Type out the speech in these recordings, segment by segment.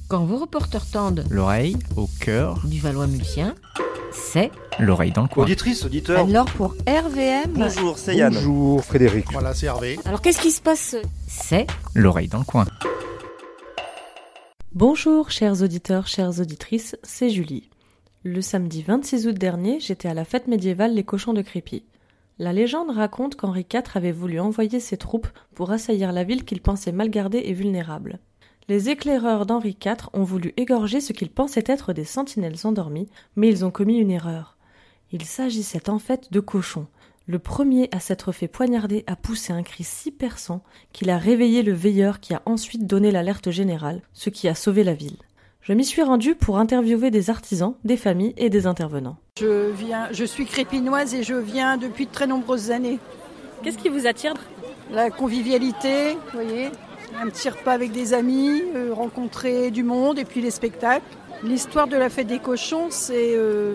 Quand vos reporters tendent l'oreille au cœur du Valois-Mulsien, c'est l'oreille dans le coin. Auditrice, auditeur. alors pour RVM. Bonjour, c'est Yann. Bonjour Frédéric. Voilà, c'est Hervé. Alors qu'est-ce qui se passe? C'est L'oreille dans le coin. Bonjour chers auditeurs, chères auditrices, c'est Julie. Le samedi 26 août dernier, j'étais à la fête médiévale Les Cochons de Crépy. La légende raconte qu'Henri IV avait voulu envoyer ses troupes pour assaillir la ville qu'il pensait mal gardée et vulnérable. Les éclaireurs d'Henri IV ont voulu égorger ce qu'ils pensaient être des sentinelles endormies, mais ils ont commis une erreur. Il s'agissait en fait de cochons. Le premier à s'être fait poignarder a poussé un cri si perçant qu'il a réveillé le veilleur qui a ensuite donné l'alerte générale, ce qui a sauvé la ville. Je m'y suis rendue pour interviewer des artisans, des familles et des intervenants. Je suis crépinoise et je viens depuis de très nombreuses années. Qu'est-ce qui vous attire ? La convivialité, vous voyez, un petit repas avec des amis, rencontrer du monde et puis les spectacles. L'histoire de la fête des cochons, c'est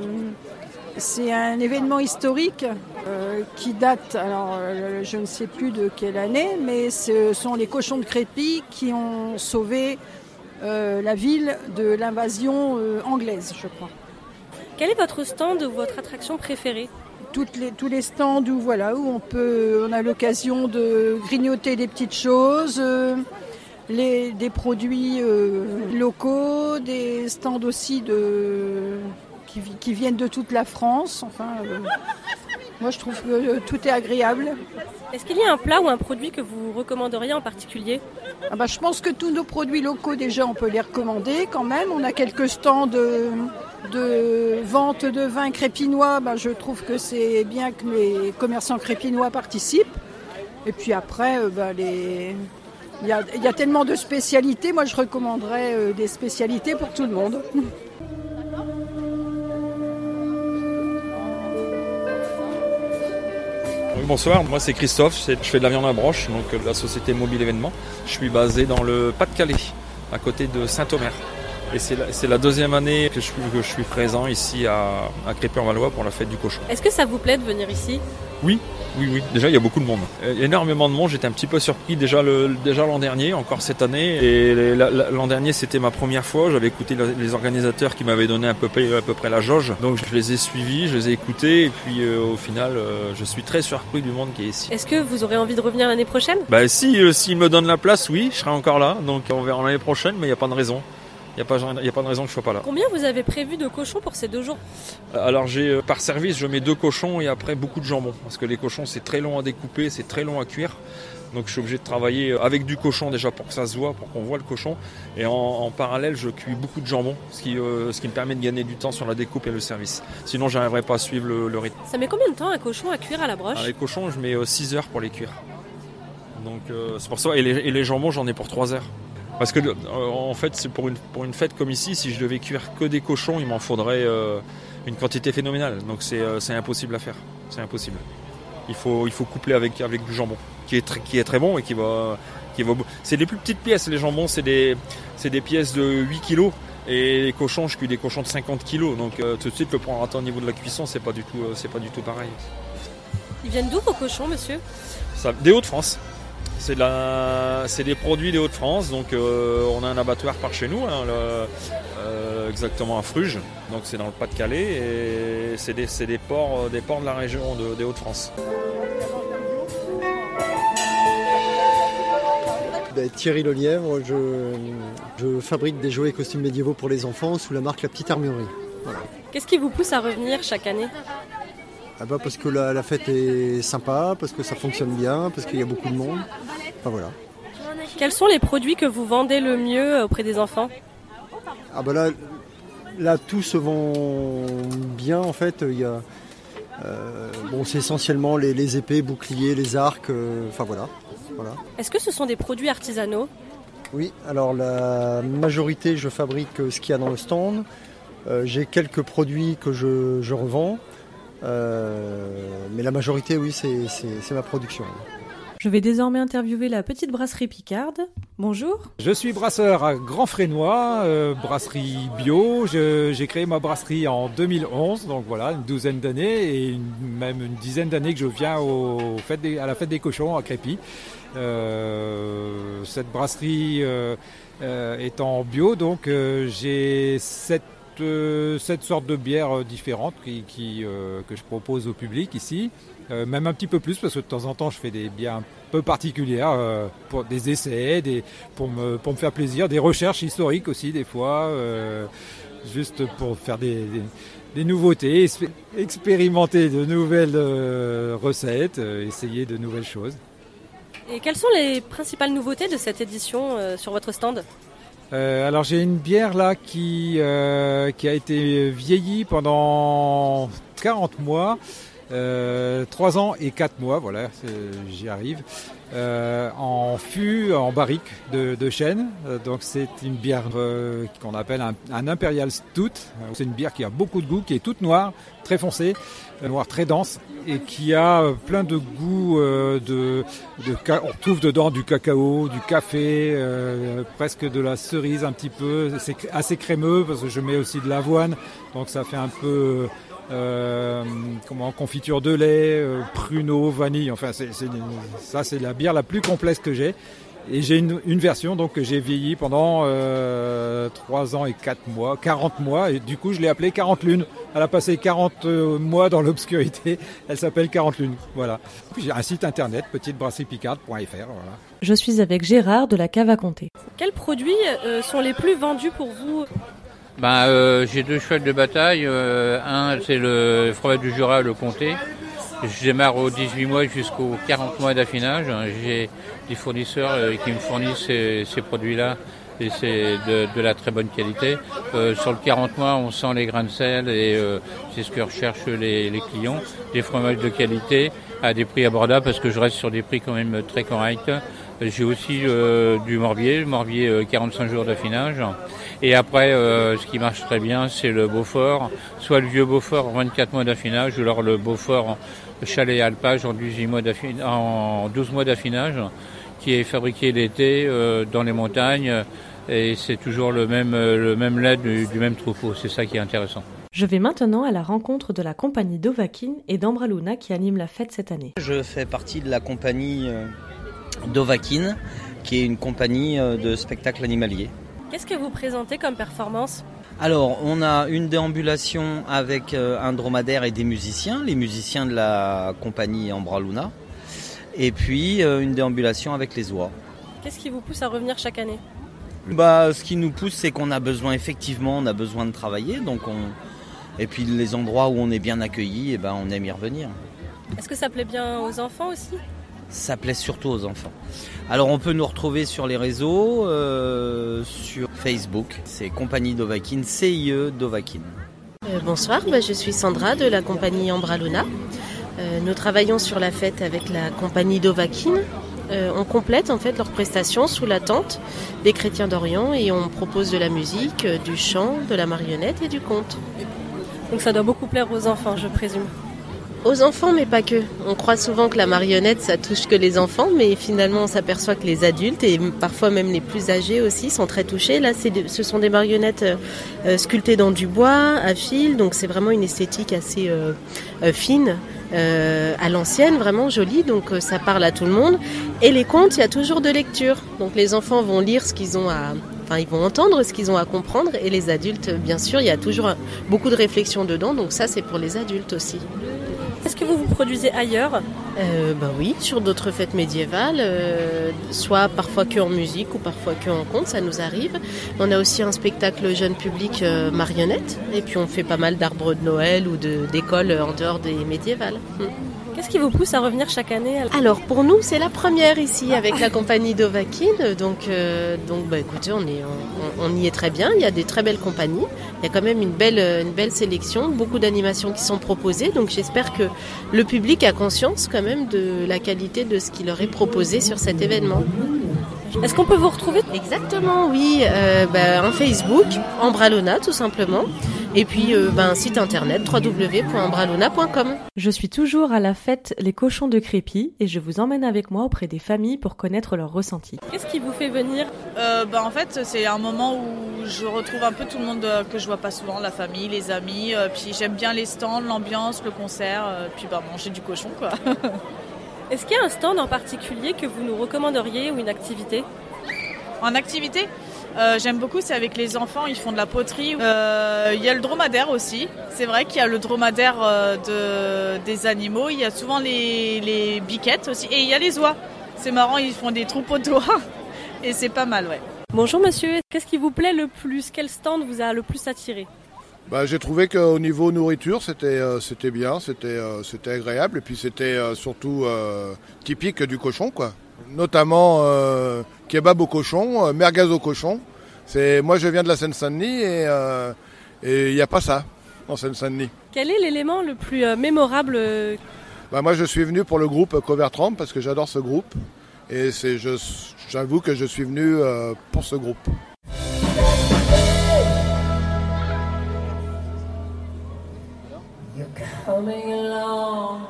un événement historique qui date, alors je ne sais plus de quelle année, mais ce sont les cochons de Crépy qui ont sauvé la ville de l'invasion anglaise, je crois. Quel est votre stand ou votre attraction préférée ? Tous les stands où on a l'occasion de grignoter des petites choses, des produits locaux, des stands aussi qui viennent de toute la France. Moi je trouve que tout est agréable. Est-ce qu'il y a un plat ou un produit que vous recommanderiez en particulier ? Je pense que tous nos produits locaux déjà on peut les recommander quand même. On a quelques stands de vente de vin crépinois. Je trouve que c'est bien que les commerçants crépinois participent. Et puis après, il y a tellement de spécialités. Moi je recommanderais des spécialités pour tout le monde. Bonsoir, moi c'est Christophe, je fais de la viande à broche, donc de la société Mobile Événement. Je suis basé dans le Pas-de-Calais, à côté de Saint-Omer. Et c'est la deuxième année que je suis présent ici à Crépy-en-Valois pour la fête du cochon. Est-ce que ça vous plaît de venir ici ? Oui. Déjà, il y a beaucoup de monde. Énormément de monde. J'étais un petit peu surpris déjà l'an dernier, encore cette année. Et l'an dernier, c'était ma première fois. J'avais écouté les organisateurs qui m'avaient donné à peu près la jauge. Donc, je les ai suivis, je les ai écoutés. Et puis, au final, je suis très surpris du monde qui est ici. Est-ce que vous aurez envie de revenir l'année prochaine ? S'ils me donnent la place, oui, je serai encore là. Donc, on verra l'année prochaine, mais il n'y a pas de raison. Il n'y a pas de raison que je ne sois pas là. Combien vous avez prévu de cochons pour ces 2 jours ? Alors par service, je mets 2 cochons et après beaucoup de jambon. Parce que les cochons, c'est très long à découper, c'est très long à cuire. Donc je suis obligé de travailler avec du cochon déjà pour que ça se voit, pour qu'on voit le cochon. Et en parallèle, je cuis beaucoup de jambon, ce qui me permet de gagner du temps sur la découpe et le service. Sinon, je n'arriverai pas à suivre le rythme. Ça met combien de temps un cochon à cuire à la broche ? Les cochons, je mets 6 heures pour les cuire. Donc c'est pour ça. Et les jambons, j'en ai pour 3 heures. Parce que en fait, c'est pour une fête comme ici, si je devais cuire que des cochons, il m'en faudrait une quantité phénoménale. Donc c'est impossible à faire. C'est impossible. Il faut coupler avec du jambon, qui est très bon et qui va. C'est les plus petites pièces. Les jambons, c'est des pièces de 8 kilos. Et les cochons, je cuis des cochons de 50 kilos. Donc tout de suite, le prendre au niveau de la cuisson, c'est pas du tout pareil. Ils viennent d'où vos cochons, monsieur ? Des Hauts-de-France. C'est des produits des Hauts-de-France, donc on a un abattoir par chez nous, exactement à Fruges, donc c'est dans le Pas-de-Calais et c'est des porcs de la région des Hauts-de-France. Thierry Lelièvre, je fabrique des jouets et costumes médiévaux pour les enfants sous la marque La Petite Armurerie. Voilà. Qu'est-ce qui vous pousse à revenir chaque année ? Parce que la fête est sympa, parce que ça fonctionne bien, parce qu'il y a beaucoup de monde. Voilà. Quels sont les produits que vous vendez le mieux auprès des enfants ? Là, tout se vend bien en fait. Il y a, c'est essentiellement les épées, boucliers, les arcs. Voilà. Est-ce que ce sont des produits artisanaux ? Oui. Alors la majorité, je fabrique ce qu'il y a dans le stand. J'ai quelques produits que je revends. Mais la majorité, oui, c'est ma production. Je vais désormais interviewer la petite brasserie Picarde. Bonjour. Je suis brasseur à Grand Frénois, brasserie bio. J'ai créé ma brasserie en 2011, donc voilà, une douzaine d'années et même une dizaine d'années que je viens à la fête des cochons à Crépy. Cette brasserie étant bio, donc j'ai 7 sortes de bières différentes que je propose au public ici. Même un petit peu plus parce que de temps en temps je fais des bières un peu particulières pour des essais, pour me faire plaisir, des recherches historiques aussi des fois, juste pour faire des nouveautés, expérimenter de nouvelles recettes, essayer de nouvelles choses. Et quelles sont les principales nouveautés de cette édition sur votre stand ? Alors j'ai une bière là qui a été vieillie pendant 40 mois. 3 ans et 4 mois, voilà, j'y arrive, en fût, en barrique de chêne. Donc c'est une bière qu'on appelle un Imperial Stout. C'est une bière qui a beaucoup de goût, qui est toute noire, très foncée, noire très dense, et qui a plein de goûts. On retrouve dedans du cacao, du café, presque de la cerise un petit peu. C'est assez crémeux parce que je mets aussi de l'avoine, donc ça fait un peu... confiture de lait, pruneau, vanille, enfin c'est la bière la plus complexe que j'ai. Et j'ai une version donc, que j'ai vieilli pendant 3 ans et 4 mois, 40 mois, et du coup je l'ai appelée 40 lunes. Elle a passé 40 mois dans l'obscurité, elle s'appelle 40 lunes, voilà. Puis j'ai un site internet, petitebrasseriepicarde.fr, voilà. Je suis avec Gérard de la Cave à Comté. Quels produits sont les plus vendus pour vous ? J'ai 2 chevals de bataille. Un, c'est le fromage du Jura, le comté. Je démarre aux 18 mois jusqu'aux 40 mois d'affinage. J'ai des fournisseurs qui me fournissent ces produits-là et c'est de la très bonne qualité. Sur le 40 mois, on sent les grains de sel et c'est ce que recherchent les clients. Des fromages de qualité à des prix abordables parce que je reste sur des prix quand même très corrects. J'ai aussi du Morbier 45 jours d'affinage. Et après, ce qui marche très bien, c'est le Beaufort, soit le vieux Beaufort en 24 mois d'affinage, ou alors le Beaufort Chalet et Alpage en 12 mois d'affinage, qui est fabriqué l'été dans les montagnes, et c'est toujours le même lait du même troupeau. C'est ça qui est intéressant. Je vais maintenant à la rencontre de la compagnie Dovahkiin et d'Ambraluna qui anime la fête cette année. Je fais partie de la compagnie Dovahkiin, qui est une compagnie de spectacle animalier. Qu'est-ce que vous présentez comme performance ? Alors, on a une déambulation avec un dromadaire et des musiciens, les musiciens de la compagnie Ambraluna, et puis une déambulation avec les oies. Qu'est-ce qui vous pousse à revenir chaque année ? Ce qui nous pousse, c'est qu'on a besoin, effectivement, on a besoin de travailler, et puis les endroits où on est bien accueilli, on aime y revenir. Est-ce que ça plaît bien aux enfants aussi ? Ça plaît surtout aux enfants. Alors on peut nous retrouver sur les réseaux, sur Facebook, c'est Compagnie Dovahkiin, CIE Dovahkiin. Bonsoir, je suis Sandra de la compagnie Ambraluna. Nous travaillons sur la fête avec la compagnie Dovahkiin. On complète en fait leurs prestations sous la tente des chrétiens d'Orient et on propose de la musique, du chant, de la marionnette et du conte. Donc ça doit beaucoup plaire aux enfants, je présume. Aux enfants, mais pas que. On croit souvent que la marionnette, ça touche que les enfants, mais finalement, on s'aperçoit que les adultes, et parfois même les plus âgés aussi, sont très touchés. Là, ce sont des marionnettes sculptées dans du bois, à fil, donc c'est vraiment une esthétique assez fine, à l'ancienne, vraiment jolie, donc ça parle à tout le monde. Et les contes, il y a toujours de lecture. Donc les enfants vont lire ce qu'ils ont ils vont entendre ce qu'ils ont à comprendre, et les adultes, bien sûr, il y a toujours beaucoup de réflexion dedans, donc ça, c'est pour les adultes aussi. Est-ce que vous vous produisez ailleurs ? Oui, sur d'autres fêtes médiévales, soit parfois que en musique ou parfois que en conte, ça nous arrive. On a aussi un spectacle jeune public marionnette, et puis on fait pas mal d'arbres de Noël ou d'écoles en dehors des médiévales. Qu'est-ce qui vous pousse à revenir chaque année ? Alors pour nous, c'est la première ici avec la compagnie Dovahkiin, donc écoutez, on y est très bien. Il y a des très belles compagnies, il y a quand même une belle sélection, beaucoup d'animations qui sont proposées, donc j'espère que le public a conscience quand même de la qualité de ce qui leur est proposé sur cet événement. Est-ce qu'on peut vous retrouver ? Exactement, oui. En Facebook, Ambraluna tout simplement. Et puis site internet www.ombraluna.com. Je suis toujours à la fête Les Cochons de Crépy et je vous emmène avec moi auprès des familles pour connaître leurs ressentis. Qu'est-ce qui vous fait venir ? En fait, c'est un moment où je retrouve un peu tout le monde que je vois pas souvent, la famille, les amis. Puis j'aime bien les stands, l'ambiance, le concert, puis manger du cochon, quoi. Est-ce qu'il y a un stand en particulier que vous nous recommanderiez ou une activité ? En activité, j'aime beaucoup, c'est avec les enfants, ils font de la poterie. Il y a le dromadaire aussi. C'est vrai qu'il y a le dromadaire des animaux. Il y a souvent les biquettes aussi. Et il y a les oies. C'est marrant, ils font des troupeaux d'oies. Et c'est pas mal, ouais. Bonjour monsieur, qu'est-ce qui vous plaît le plus ? Quel stand vous a le plus attiré ? J'ai trouvé qu'au niveau nourriture, c'était bien, c'était agréable. Et puis c'était surtout typique du cochon, quoi. Notamment kebab au cochon, merguez au cochon. Moi je viens de la Seine-Saint-Denis et il n'y a pas ça en Seine-Saint-Denis. Quel est l'élément le plus mémorable ? Moi je suis venu pour le groupe Covertramp parce que j'adore ce groupe. Et j'avoue que je suis venu pour ce groupe. You're coming along.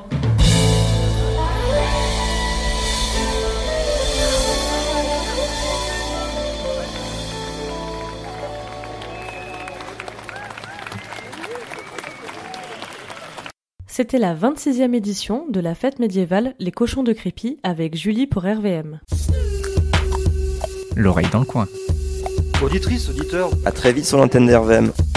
C'était la 26e édition de la fête médiévale Les Cochons de Crépy avec Julie pour RVM. L'oreille dans le coin. Auditrice, auditeur, à très vite sur l'antenne d'RVM.